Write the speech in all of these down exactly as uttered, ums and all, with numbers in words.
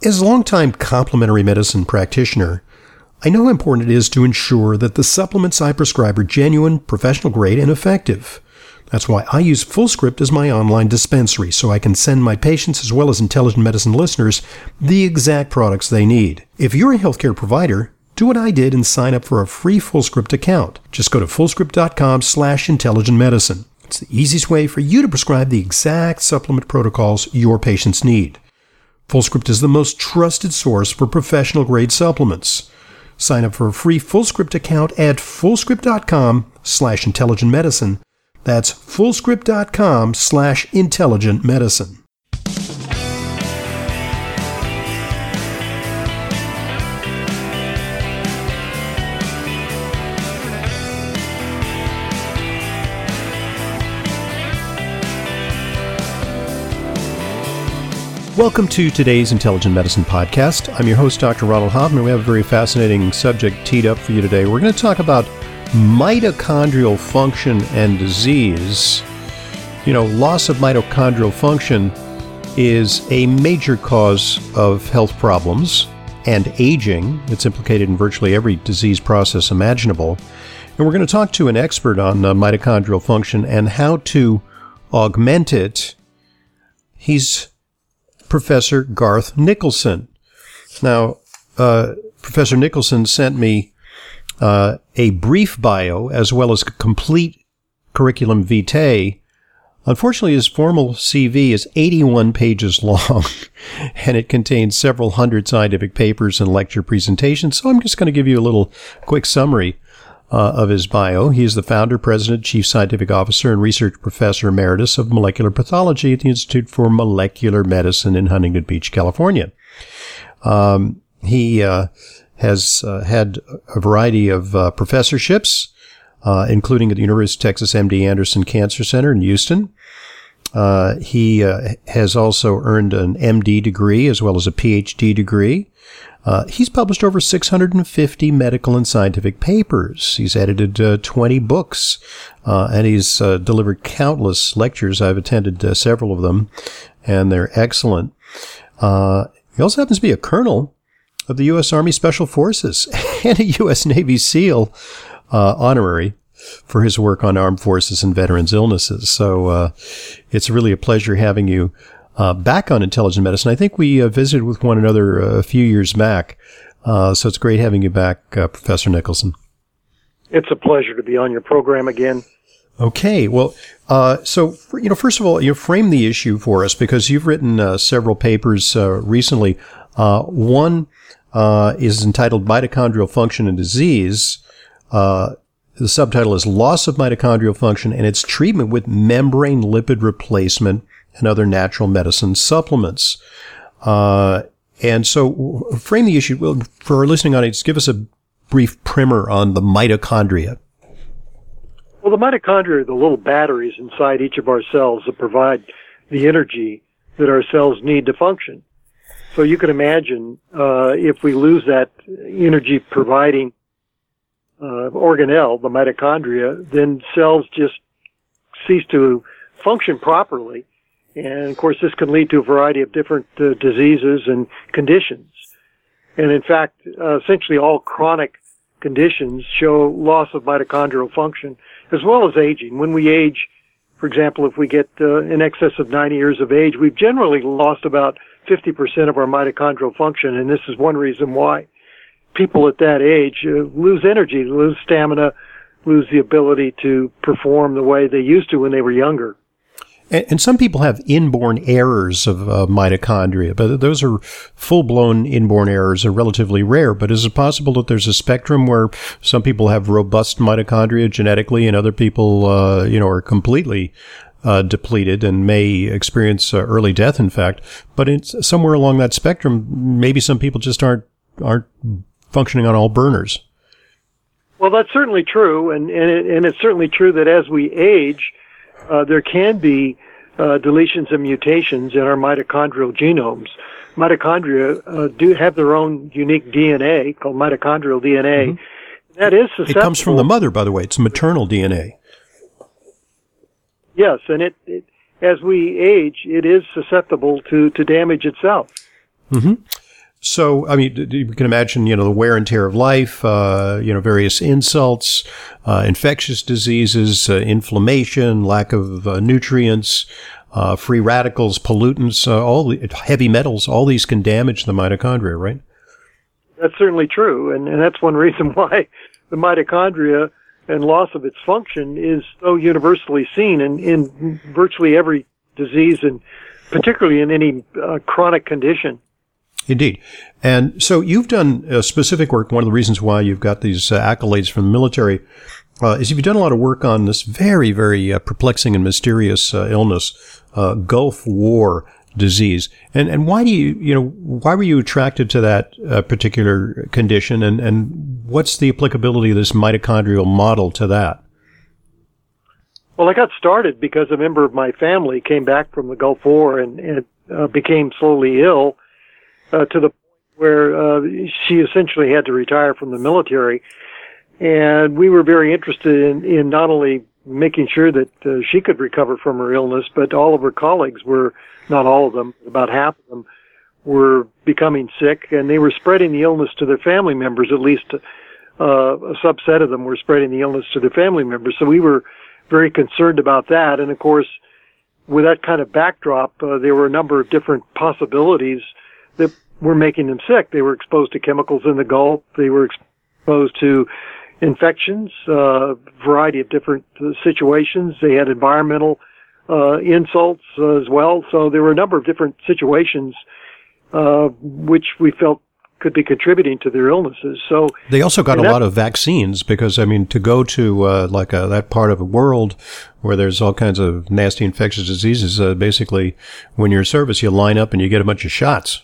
As a longtime complementary medicine practitioner, I know how important it is to ensure that the supplements I prescribe are genuine, professional grade, and effective. That's why I use FullScript as my online dispensary, so I can send my patients as well as intelligent medicine listeners the exact products they need. If you're a healthcare provider, do what I did and sign up for a free FullScript account. Just go to fullscript.com slash intelligent medicine. It's the easiest way for you to prescribe the exact supplement protocols your patients need. FullScript is the most trusted source for professional-grade supplements. Sign up for a free FullScript account at fullscript.com slash intelligent medicine. That's fullscript.com slash intelligent medicine. Welcome to today's Intelligent Medicine Podcast. I'm your host, Doctor Ronald Hoffman. We have a very fascinating subject teed up for you today. We're going to talk about mitochondrial function and disease. You know, loss of mitochondrial function is a major cause of health problems and aging. It's implicated in virtually every disease process imaginable. And we're going to talk to an expert on uh, mitochondrial function and how to augment it. He's Professor Garth Nicholson. Now, uh, Professor Nicholson sent me uh, a brief bio as well as a complete curriculum vitae. Unfortunately, his formal C V is eighty-one pages long, and it contains several hundred scientific papers and lecture presentations. So I'm just going to give you a little quick summary Uh, of his bio. He is the founder, president, chief scientific officer, and research professor emeritus of molecular pathology at the Institute for Molecular Medicine in Huntington Beach, California. Um, he uh, has uh, had a variety of uh, professorships, uh, including at the University of Texas M D Anderson Cancer Center in Houston. Uh, he uh, has also earned an M D degree as well as a P H D degree. Uh, he's published over six hundred fifty medical and scientific papers. He's edited uh, twenty books, uh, and he's uh, delivered countless lectures. I've attended uh, several of them, and they're excellent. Uh, he also happens to be a colonel of the U S Army Special Forces and a U S Navy SEAL uh, honorary for his work on armed forces and veterans' illnesses. So uh, it's really a pleasure having you Uh, back on Intelligent Medicine. I think we uh, visited with one another uh, a few years back, uh, so it's great having you back, uh, Professor Nicholson. It's a pleasure to be on your program again. Okay, well, uh, so, you know, first of all, you frame the issue for us because you've written uh, several papers uh, recently. Uh, one uh, is entitled Mitochondrial Function and Disease. Uh, the subtitle is Loss of Mitochondrial Function and Its Treatment with Membrane Lipid Replacement and Other Natural Medicine Supplements. Uh, and so frame the issue, well, for our listening audience, give us a brief primer on the mitochondria. Well, the mitochondria are the little batteries inside each of our cells that provide the energy that our cells need to function. So you can imagine uh, if we lose that energy-providing uh, organelle, the mitochondria, then cells just cease to function properly. And, of course, this can lead to a variety of different uh, diseases and conditions. And, in fact, uh, essentially all chronic conditions show loss of mitochondrial function as well as aging. When we age, for example, if we get uh, in excess of ninety years of age, we've generally lost about fifty percent of our mitochondrial function. And this is one reason why people at that age uh, lose energy, lose stamina, lose the ability to perform the way they used to when they were younger. And some people have inborn errors of uh, mitochondria, but those are full-blown inborn errors are relatively rare. But is it possible that there's a spectrum where some people have robust mitochondria genetically and other people, uh, you know, are completely uh, depleted and may experience uh, early death, in fact? But it's somewhere along that spectrum, maybe some people just aren't aren't functioning on all burners. Well, that's certainly true, and and, it, and it's certainly true that as we age, Uh, there can be uh, deletions and mutations in our mitochondrial genomes. Mitochondria uh, do have their own unique D N A called mitochondrial D N A. Mm-hmm. That is susceptible. It comes from the mother, by the way. It's maternal D N A. Yes, and it, it as we age, it is susceptible to, to damage itself. Mm-hmm. So, I mean, you can imagine, you know, the wear and tear of life, uh, you know, various insults, uh, infectious diseases, uh, inflammation, lack of uh, nutrients, uh, free radicals, pollutants, uh, all the heavy metals, all these can damage the mitochondria, right? That's certainly true. And, and that's one reason why the mitochondria and loss of its function is so universally seen in, in virtually every disease, and particularly in any uh, chronic condition. Indeed. And so you've done uh, specific work. One of the reasons why you've got these uh, accolades from the military uh, is you've done a lot of work on this very, very uh, perplexing and mysterious uh, illness, uh, Gulf War disease. And and why do you, you know, why were you attracted to that uh, particular condition, and, and what's the applicability of this mitochondrial model to that? Well, I got started because a member of my family came back from the Gulf War and, and uh, became slowly ill. Uh, to the point where uh, she essentially had to retire from the military. And we were very interested in, in not only making sure that uh, she could recover from her illness, but all of her colleagues were, not all of them, about half of them, were becoming sick, and they were spreading the illness to their family members. At least uh, a subset of them were spreading the illness to their family members. So we were very concerned about that. And of course, with that kind of backdrop, uh, there were a number of different possibilities that were making them sick. They were exposed to chemicals in the Gulf. They were exposed to infections, a uh, variety of different uh, situations. They had environmental uh, insults uh, as well. So there were a number of different situations uh, which we felt could be contributing to their illnesses. So they also got a that, lot of vaccines because, I mean, to go to uh, like a, that part of the world where there's all kinds of nasty infectious diseases, uh, basically when you're in service, you line up and you get a bunch of shots.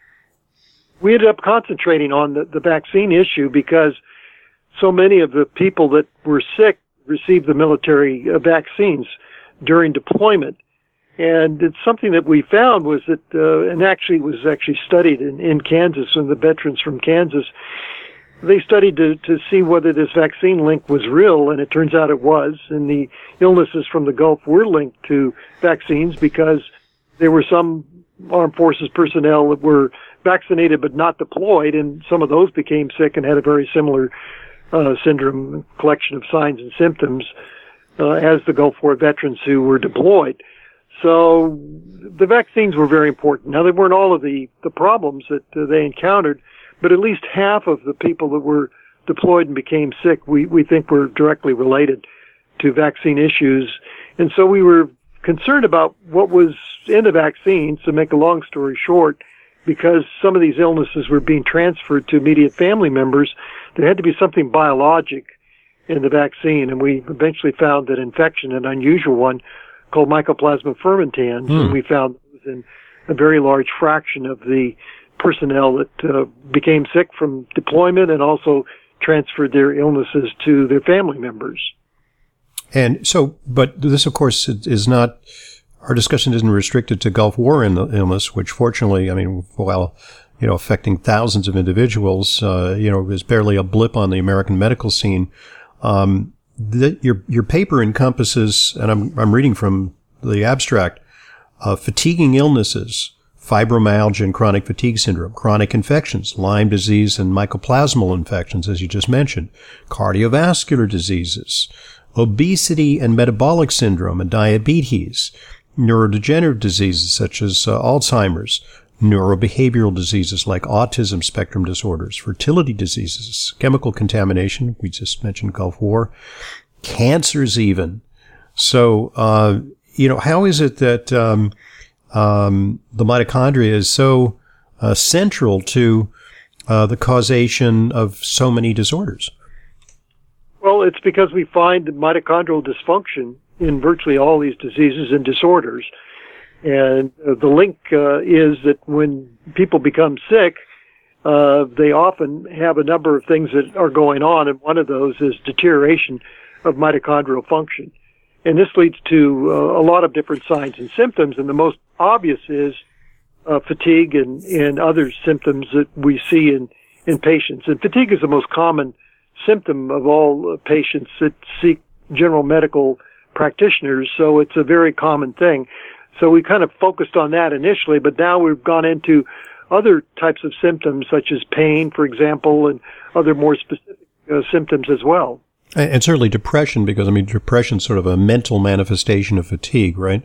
We ended up concentrating on the, the vaccine issue because so many of the people that were sick received the military uh, vaccines during deployment. And it's something that we found was that, uh, and actually was actually studied in, in Kansas, and the veterans from Kansas, they studied to, to see whether this vaccine link was real, and it turns out it was. And the illnesses from the Gulf were linked to vaccines because there were some armed forces personnel that were vaccinated but not deployed, and some of those became sick and had a very similar uh, syndrome, collection of signs and symptoms uh, as the Gulf War veterans who were deployed. So the vaccines were very important. Now, they weren't all of the, the problems that uh, they encountered, but at least half of the people that were deployed and became sick, we, we think were directly related to vaccine issues. And so we were concerned about what was in the vaccines. To make a long story short, because some of these illnesses were being transferred to immediate family members, there had to be something biologic in the vaccine. And we eventually found that infection, an unusual one called Mycoplasma fermentans, hmm. and we found it was in a very large fraction of the personnel that uh, became sick from deployment and also transferred their illnesses to their family members. And so, but this, of course, is not, our discussion isn't restricted to Gulf War illness, which fortunately, I mean, while, you know, affecting thousands of individuals, uh, you know, is barely a blip on the American medical scene. Um, the, your, your paper encompasses, and I'm, I'm reading from the abstract, uh, fatiguing illnesses, fibromyalgia and chronic fatigue syndrome, chronic infections, Lyme disease and mycoplasmal infections, as you just mentioned, cardiovascular diseases, obesity and metabolic syndrome and diabetes, neurodegenerative diseases such as uh, Alzheimer's, neurobehavioral diseases like autism spectrum disorders, fertility diseases, chemical contamination, we just mentioned Gulf War, cancers even. So, uh, you know, how is it that um, um, the mitochondria is so uh, central to uh, the causation of so many disorders? Well, it's because we find mitochondrial dysfunction in virtually all these diseases and disorders. And uh, the link uh, is that when people become sick, uh, they often have a number of things that are going on, and one of those is deterioration of mitochondrial function. And this leads to uh, a lot of different signs and symptoms, and the most obvious is uh, fatigue and, and other symptoms that we see in, in patients. And fatigue is the most common symptom of all uh, patients that seek general medical practitioners, so it's a very common thing. So we kind of focused on that initially, but now we've gone into other types of symptoms, such as pain, for example, and other more specific uh, symptoms as well. And, and certainly depression, because, I mean, depression's sort of a mental manifestation of fatigue, right?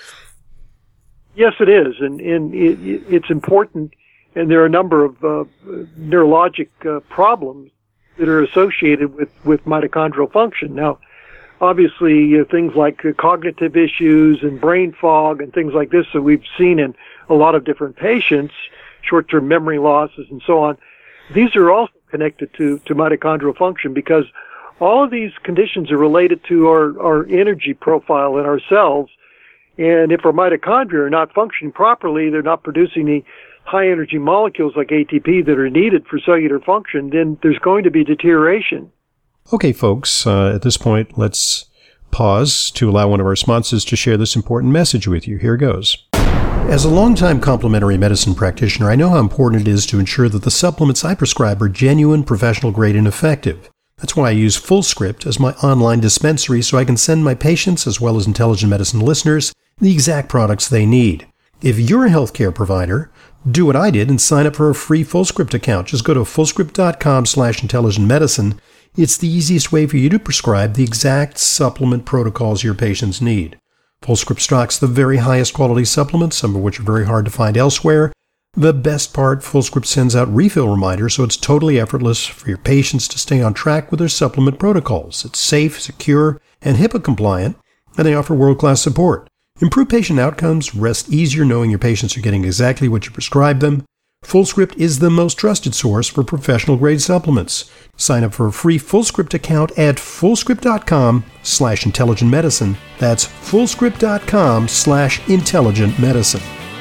Yes, it is, and, and it, it's important, and there are a number of uh, neurologic uh, problems that are associated with, with mitochondrial function. Now, obviously, uh, things like uh, cognitive issues and brain fog and things like this that we've seen in a lot of different patients, short-term memory losses and so on, these are also connected to, to mitochondrial function, because all of these conditions are related to our, our energy profile in our cells. And if our mitochondria are not functioning properly, they're not producing the high energy molecules like A T P that are needed for cellular function, then there's going to be deterioration. Okay, folks, uh, at this point, let's pause to allow one of our sponsors to share this important message with you. Here goes. As a longtime complementary medicine practitioner, I know how important it is to ensure that the supplements I prescribe are genuine, professional grade, and effective. That's why I use FullScript as my online dispensary, so I can send my patients, as well as intelligent medicine listeners, the exact products they need. If you're a healthcare provider, do what I did and sign up for a free FullScript account. Just go to fullscript.com slash intelligent medicine. It's the easiest way for you to prescribe the exact supplement protocols your patients need. FullScript stocks the very highest quality supplements, some of which are very hard to find elsewhere. The best part, FullScript sends out refill reminders, so it's totally effortless for your patients to stay on track with their supplement protocols. It's safe, secure, and HIPAA compliant, and they offer world-class support. Improve patient outcomes, rest easier knowing your patients are getting exactly what you prescribe them. FullScript is the most trusted source for professional-grade supplements. Sign up for a free FullScript account at fullscript.com slash intelligent medicine. That's fullscript.com slash intelligent medicine.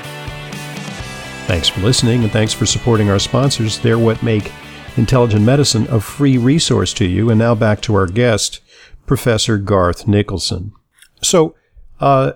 Thanks for listening, and thanks for supporting our sponsors. They're what make Intelligent Medicine a free resource to you. And now back to our guest, Professor Garth Nicholson. So, uh,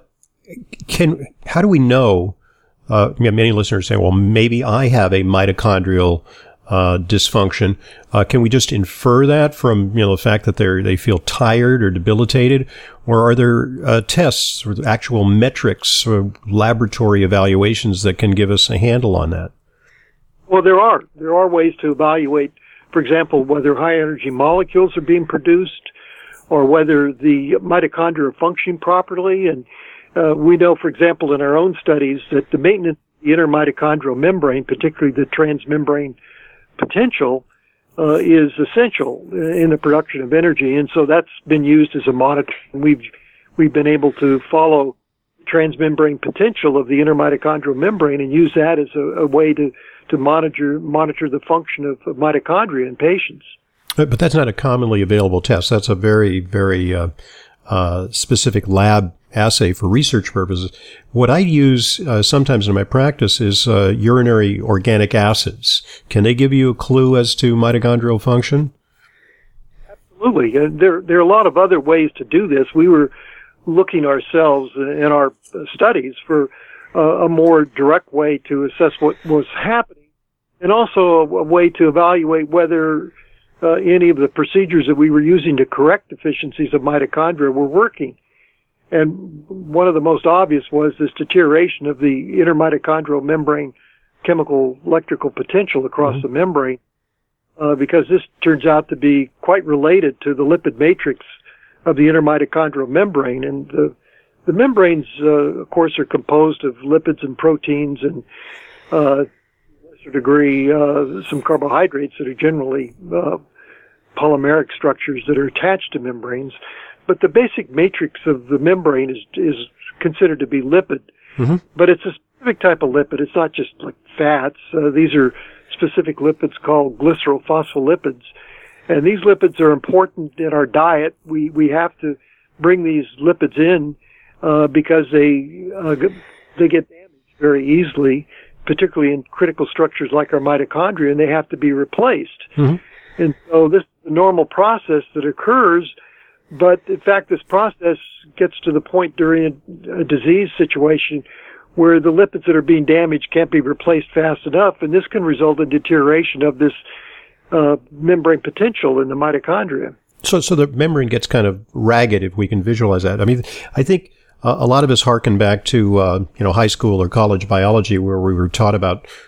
can how do we know? Uh, many listeners say, "Well, maybe I have a mitochondrial uh, dysfunction." Uh, can we just infer that from you know the fact that they they feel tired or debilitated, or are there uh, tests or actual metrics or laboratory evaluations that can give us a handle on that? Well, there are there are ways to evaluate, for example, whether high energy molecules are being produced, or whether the mitochondria are functioning properly. And uh, we know, for example, in our own studies, that the maintenance of the intermitochondrial membrane, particularly the transmembrane potential, uh, is essential in the production of energy. And so that's been used as a monitor. We've we've been able to follow transmembrane potential of the intermitochondrial membrane and use that as a, a way to to monitor monitor the function of, of mitochondria in patients. But that's not a commonly available test. That's a very, very uh, uh, specific lab assay for research purposes. What I use uh, sometimes in my practice is uh, urinary organic acids. Can they give you a clue as to mitochondrial function? Absolutely. Uh, there, there are a lot of other ways to do this. We were looking ourselves in our studies for uh, a more direct way to assess what was happening, and also a, a way to evaluate whether uh, any of the procedures that we were using to correct deficiencies of mitochondria were working. And one of the most obvious was this deterioration of the intermitochondrial membrane chemical electrical potential across mm-hmm. the membrane, uh, because this turns out to be quite related to the lipid matrix of the intermitochondrial membrane. And the, the membranes, uh, of course, are composed of lipids and proteins and, uh, to a lesser degree, uh, some carbohydrates that are generally uh, polymeric structures that are attached to membranes. But the basic matrix of the membrane is is considered to be lipid. Mm-hmm. But it's a specific type of lipid. It's not just like fats. Uh, these are specific lipids called glycerophospholipids. And these lipids are important in our diet. We we have to bring these lipids in uh, because they uh, they get damaged very easily, particularly in critical structures like our mitochondria, and they have to be replaced. Mm-hmm. And so this is a normal process that occurs. But in fact, this process gets to the point during a, a disease situation where the lipids that are being damaged can't be replaced fast enough, and this can result in deterioration of this uh, membrane potential in the mitochondria. So, so the membrane gets kind of ragged, if we can visualize that. I mean, I think uh, a lot of us harken back to uh, you know high school or college biology, where we were taught about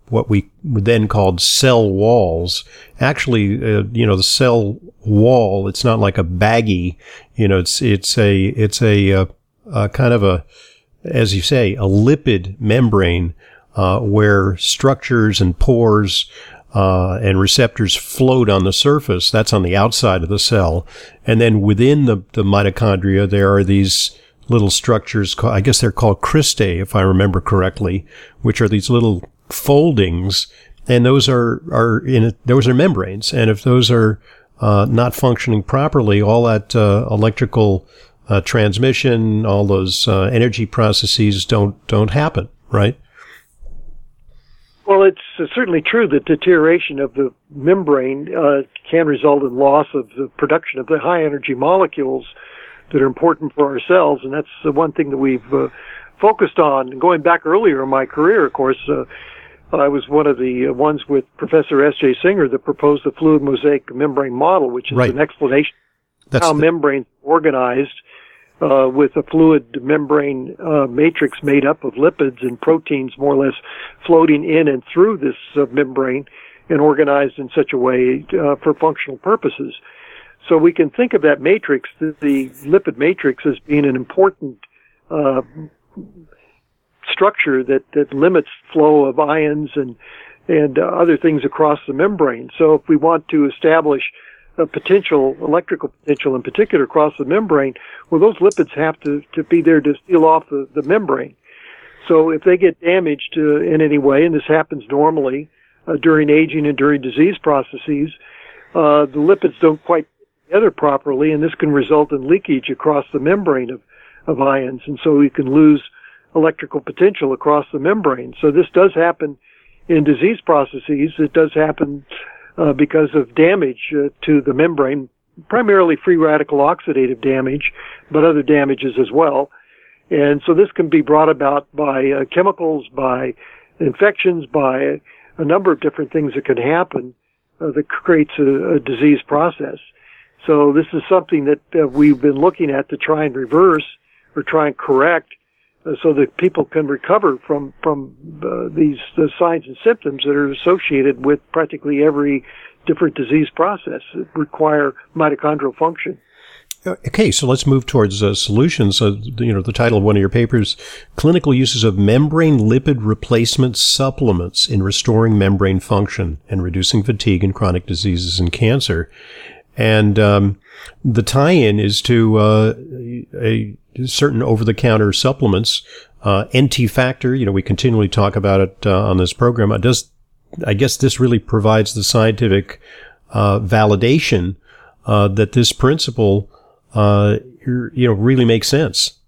what we then called cell walls. Actually, uh, you know, the cell wall, it's not like a baggie, you know, it's, it's a, it's a, uh, uh, kind of a, as you say, a lipid membrane, uh, where structures and pores, uh, and receptors float on the surface. That's on the outside of the cell. And then within the, the mitochondria, there are these little structures, called, I guess they're called cristae, if I remember correctly, which are these little foldings, and those are, are in a, those are membranes. And if those are, uh, not functioning properly, all that, uh, electrical, uh, transmission, all those, uh, energy processes don't, don't happen, right? Well, it's uh, certainly true that deterioration of the membrane, uh, can result in loss of the production of the high energy molecules that are important for our cells. And that's the one thing that we've, uh, focused on. Going back earlier in my career, of course, uh, I was one of the ones with Professor S J Singer that proposed the fluid mosaic membrane model, which is right. an explanation of how the- membranes are organized uh, with a fluid membrane uh, matrix made up of lipids and proteins more or less floating in and through this uh, membrane and organized in such a way uh, for functional purposes. So we can think of that matrix, the, the lipid matrix, as being an important uh, structure that, that limits flow of ions and and uh, other things across the membrane. So if we want to establish a potential, electrical potential in particular across the membrane, well, those lipids have to, to be there to seal off the, the membrane. So if they get damaged uh, in any way, and this happens normally uh, during aging and during disease processes, uh, the lipids don't quite get together properly, and this can result in leakage across the membrane of, of ions, and so we can lose electrical potential across the membrane. So this does happen in disease processes. It does happen uh, because of damage uh, to the membrane, primarily free radical oxidative damage, but other damages as well. And so this can be brought about by uh, chemicals, by infections, by a number of different things that can happen uh, that creates a, a disease process. So this is something that uh, we've been looking at to try and reverse or try and correct uh, so that people can recover from, from uh, these the signs and symptoms that are associated with practically every different disease process that require mitochondrial function. Okay, so let's move towards uh, solutions. Uh, you know, the title of one of your papers, Clinical Uses of Membrane Lipid Replacement Supplements in Restoring Membrane Function and Reducing Fatigue in Chronic Diseases and Cancer. And um, the tie-in is to uh, a certain over-the-counter supplements. Uh, N T Factor, you know, we continually talk about it uh, on this program. It does, I guess this really provides the scientific uh, validation uh, that this principle Uh, you know, really makes sense.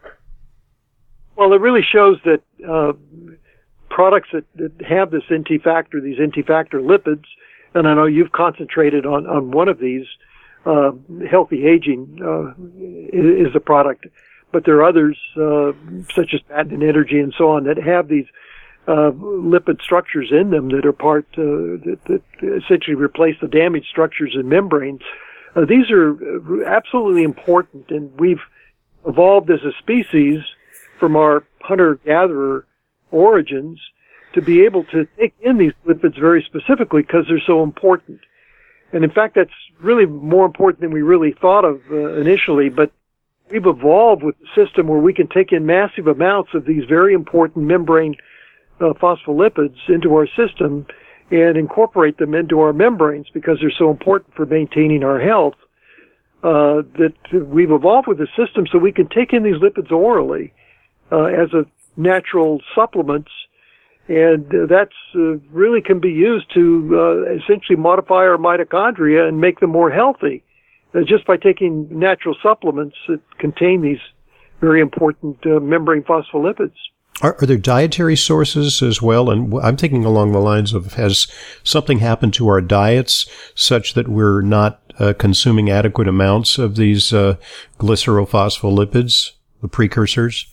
Well, it really shows that uh, products that, that have this N T factor, these N T factor lipids, and I know you've concentrated on, on one of these, uh, healthy aging uh, is, is a product, but there are others, uh, such as patent energy and so on, that have these uh, lipid structures in them that are part, uh, that, that essentially replace the damaged structures in membranes. Uh, these are absolutely important, and we've evolved as a species from our hunter-gatherer origins to be able to take in these lipids very specifically because they're so important. And in fact, that's really more important than we really thought of uh, initially, but we've evolved with a system where we can take in massive amounts of these very important membrane uh, phospholipids into our system and incorporate them into our membranes because they're so important for maintaining our health, uh, that we've evolved with the system so we can take in these lipids orally, uh, as a natural supplements. And uh, that's, uh, really can be used to, uh, essentially modify our mitochondria and make them more healthy, uh, just by taking natural supplements that contain these very important, uh, membrane phospholipids. Are, are there dietary sources as well? And I'm thinking along the lines of, has something happened to our diets such that we're not uh, consuming adequate amounts of these uh, glycerophospholipids, the precursors?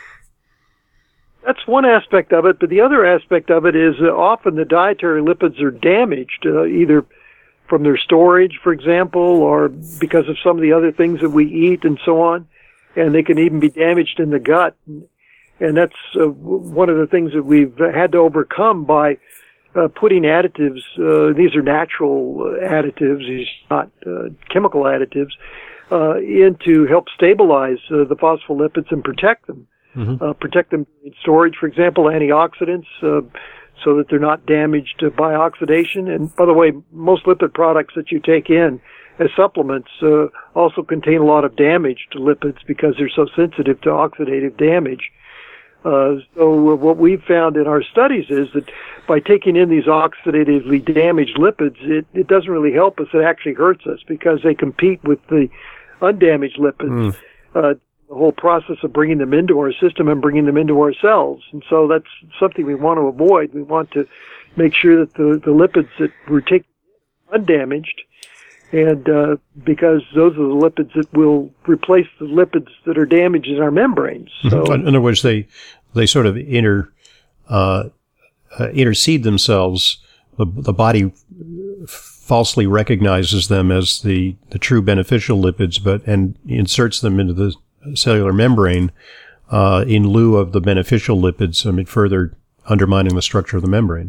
That's one aspect of it, but the other aspect of it is uh, often the dietary lipids are damaged, uh, either from their storage, for example, or because of some of the other things that we eat and so on, and they can even be damaged in the gut. And that's uh, one of the things that we've had to overcome by uh, putting additives, uh, these are natural additives, these are not uh, chemical additives, uh, in to help stabilize uh, the phospholipids and protect them. Mm-hmm. Uh, protect them in storage, for example, antioxidants, uh, so that they're not damaged uh, by oxidation. And by the way, most lipid products that you take in as supplements uh, also contain a lot of damaged lipids because they're so sensitive to oxidative damage. Uh, so what we've found in our studies is that by taking in these oxidatively damaged lipids, it, it doesn't really help us. It actually hurts us because they compete with the undamaged lipids. Mm. Uh, the whole process of bringing them into our system and bringing them into our cells. And so that's something we want to avoid. We want to make sure that the, the lipids that we're taking are undamaged, and uh, because those are the lipids that will replace the lipids that are damaged in our membranes. So, in other words, they they sort of inter uh, uh, intercede themselves. The, the body falsely recognizes them as the, the true beneficial lipids, but and inserts them into the cellular membrane uh, in lieu of the beneficial lipids, I mean, further undermining the structure of the membrane.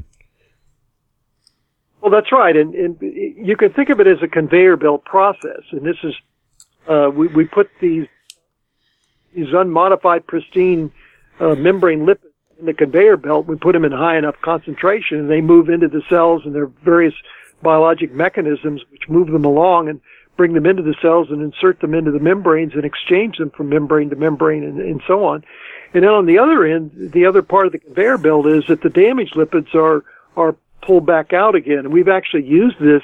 Well, that's right, and, and you can think of it as a conveyor belt process. And this is uh, we we put these these unmodified, pristine uh, membrane lipids in the conveyor belt. We put them in high enough concentration, and they move into the cells, and there are various biologic mechanisms which move them along and bring them into the cells and insert them into the membranes and exchange them from membrane to membrane and, and so on. And then on the other end, the other part of the conveyor belt is that the damaged lipids are are pulled back out again. And we've actually used this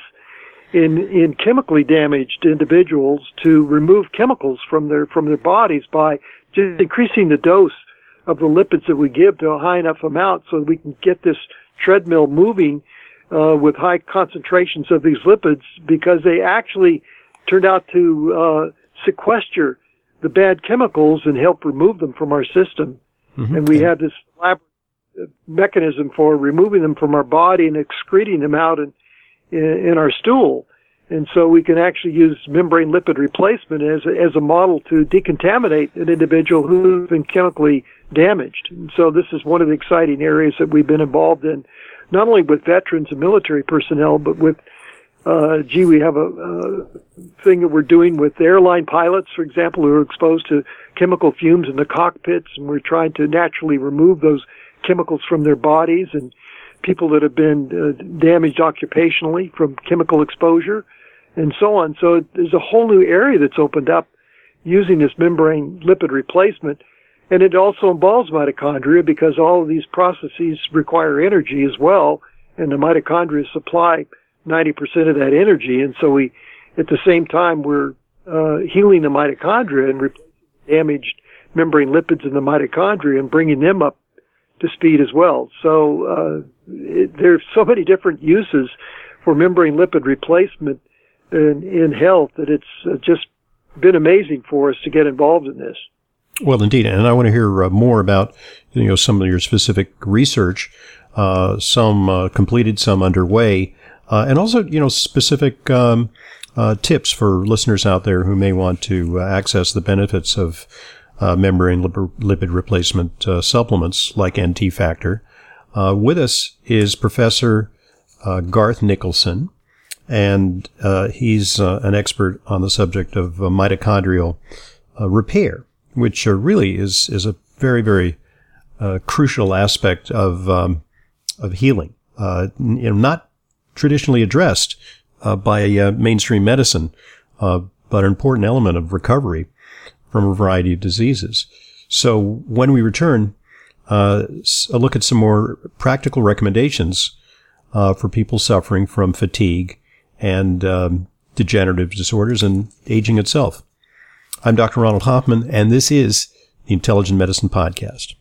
in in chemically damaged individuals to remove chemicals from their from their bodies by just increasing the dose of the lipids that we give to a high enough amount so that we can get this treadmill moving uh, with high concentrations of these lipids, because they actually turned out to uh, sequester the bad chemicals and help remove them from our system. Mm-hmm. And we have this lab mechanism for removing them from our body and excreting them out in, in, in our stool. And so we can actually use membrane lipid replacement as a, as a model to decontaminate an individual who's been chemically damaged. And so this is one of the exciting areas that we've been involved in, not only with veterans and military personnel, but with Uh, gee, we have a, a thing that we're doing with airline pilots, for example, who are exposed to chemical fumes in the cockpits, and we're trying to naturally remove those chemicals from their bodies, and people that have been uh, damaged occupationally from chemical exposure, and so on. So there's a whole new area that's opened up using this membrane lipid replacement, and it also involves mitochondria because all of these processes require energy as well, and the mitochondria supply ninety percent of that energy. And so we, at the same time, we're uh, healing the mitochondria and replacing damaged membrane lipids in the mitochondria and bringing them up to speed as well. So uh, it, there's so many different uses for membrane lipid replacement in, in health that it's uh, just been amazing for us to get involved in this. Well, indeed. And I want to hear uh, more about, you know, some of your specific research, uh, some uh, completed, some underway. Uh, and also, you know, specific um, uh, tips for listeners out there who may want to uh, access the benefits of uh, membrane lip- lipid replacement uh, supplements like N T Factor. Uh, with us is Professor uh, Garth Nicholson, and uh, he's uh, an expert on the subject of uh, mitochondrial uh, repair, which uh, really is is a very, very uh, crucial aspect of um, of healing. Uh, you know, not traditionally addressed uh, by uh, mainstream medicine, uh, but an important element of recovery from a variety of diseases. So when we return, uh, a look at some more practical recommendations uh, for people suffering from fatigue and um, degenerative disorders and aging itself. I'm Doctor Ronald Hoffman, and this is the Intelligent Medicine Podcast.